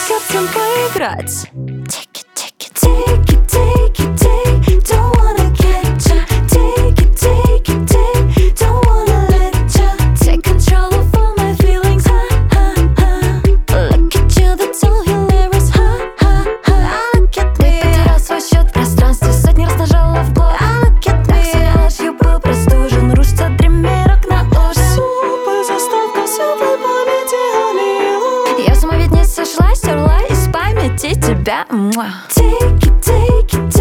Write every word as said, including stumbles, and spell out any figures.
сердцем поиграть. Take it, take it, take it, take it, take. Don't wanna catch ya. Take it, take it, take. Don't wanna let ya take control of all my feelings. Ha, ha, ha. Look at you, that's all hilarious. Ha, ha, ha. Look at me. Ты потерял свой счет в пространстве, сотни раз нажала в блок. Look at me. Так своей ложью был простужен, рушится дремирок на ужин. Супер заставка светлой памяти Аллилуйя. Я сама ведь не сошла, стерла из памяти тебя. Муа. Take it, take it,